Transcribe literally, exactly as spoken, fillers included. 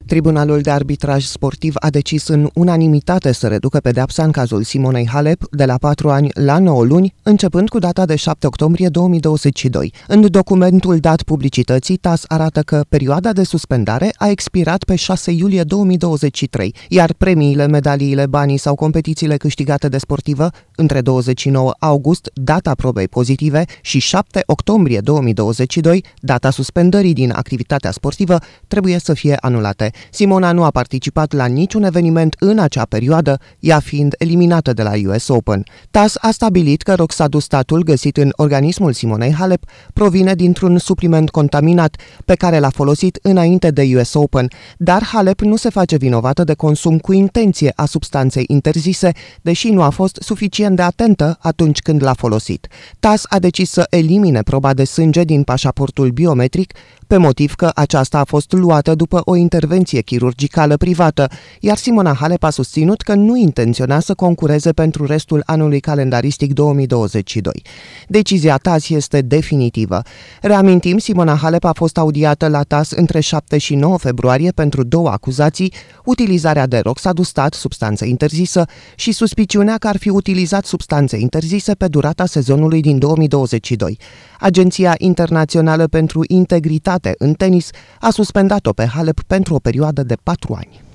Tribunalul de arbitraj sportiv a decis în unanimitate să reducă pedeapsa în cazul Simonei Halep de la patru ani la nouă luni, începând cu data de șapte octombrie două mii douăzeci și doi. În documentul dat publicității, T A S arată că perioada de suspendare a expirat pe șase iulie două mii douăzeci și trei, iar premiile, medaliile, banii sau competițiile câștigate de sportivă între douăzeci și nouă august, data probei pozitive, și șapte octombrie două mii douăzeci și doi, data suspendării din activitatea sportivă, trebuie să fie anulate. Simona nu a participat la niciun eveniment în acea perioadă, ea fiind eliminată de la U S Open. T A S a stabilit că roxadustatul găsit în organismul Simonei Halep provine dintr-un supliment contaminat pe care l-a folosit înainte de U S Open, dar Halep nu se face vinovată de consum cu intenție a substanței interzise, deși nu a fost suficient de atentă atunci când l-a folosit. T A S a decis să elimine proba de sânge din pașaportul biometric, pe motiv că aceasta a fost luată după o intervenție chirurgicală privată, iar Simona Halep a susținut că nu intenționa să concureze pentru restul anului calendaristic două mii douăzeci și doi. Decizia T A S este definitivă. Reamintim, Simona Halep a fost audiată la T A S între șapte și nouă februarie pentru două acuzații: utilizarea de roxadustat, substanță interzisă, și suspiciunea că ar fi utilizat substanțe interzise pe durata sezonului din două mii douăzeci și doi. Agenția Internațională pentru Integritate în Tenis a suspendat-o pe Halep pentru o perioadă de patru ani.